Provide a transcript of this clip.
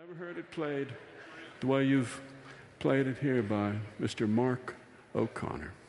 Never heard it played the way you've played it here by Mr. Mark O'Connor.